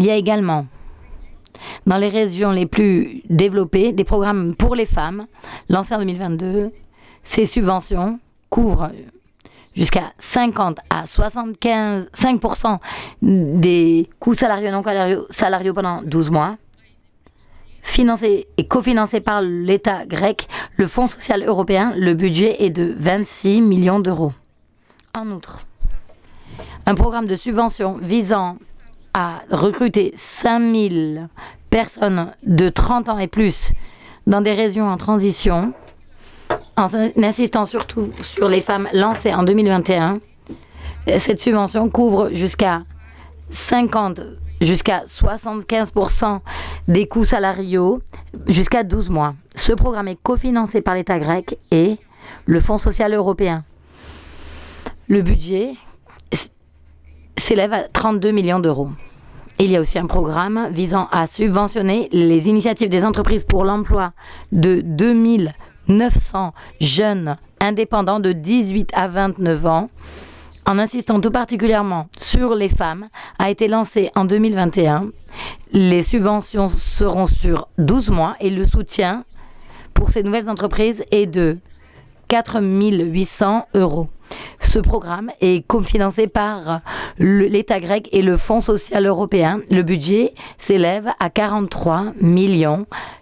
Il y a également, dans les régions les plus développées, des programmes pour les femmes lancés en 2022. Ces subventions couvrent jusqu'à 50 à 75% des coûts salariaux et non salariaux pendant 12 mois. Financé et cofinancé par l'État grec, le Fonds social européen, le budget est de 26 millions d'euros. En outre, un programme de subvention visant à recruter 5000 personnes de 30 ans et plus dans des régions en transition, en insistant surtout sur les femmes, lancé en 2021. Cette subvention couvre jusqu'à 75% des coûts salariaux jusqu'à 12 mois. Ce programme est cofinancé par l'État grec et le Fonds social européen. Le budget s'élève à 32 millions d'euros. Il y a aussi un programme visant à subventionner les initiatives des entreprises pour l'emploi de 2900 jeunes indépendants de 18 à 29 ans, en insistant tout particulièrement sur les femmes, a été lancé en 2021. Les subventions seront sur 12 mois et le soutien pour ces nouvelles entreprises est de 4 800 euros. Ce programme est cofinancé par l'État grec et le Fonds social européen. Le budget s'élève à 43 millions